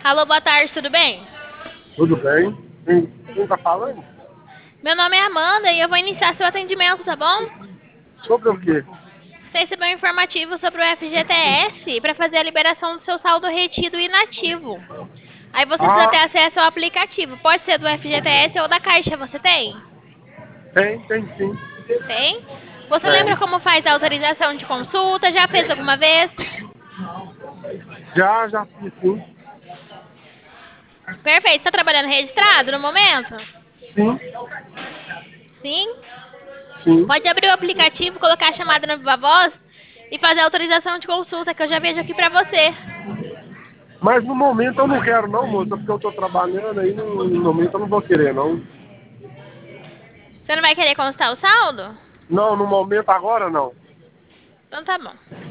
Alô, boa tarde, tudo bem? Tudo bem? Quem tá falando? Meu nome é Amanda e eu vou iniciar seu atendimento, tá bom? Sobre o quê? Você recebeu um informativo sobre o FGTS para fazer a liberação do seu saldo retido e inativo. Aí você precisa ter Ah, acesso ao aplicativo. Pode ser do FGTS ou da Caixa, você tem? tem sim. Tem? Você lembra Tem. como faz a autorização de consulta? Já fez alguma vez? Já fiz sim. Perfeito. Está trabalhando registrado no momento? Sim, Sim? sim. Pode abrir o aplicativo, colocar a chamada na Viva Voz e fazer a autorização de consulta, que eu já vejo aqui para você. Mas no momento eu não quero não, moça, porque eu tô trabalhando aí, no momento eu não vou querer não. Você não vai querer constar o saldo? Não, no momento agora não. Então tá bom.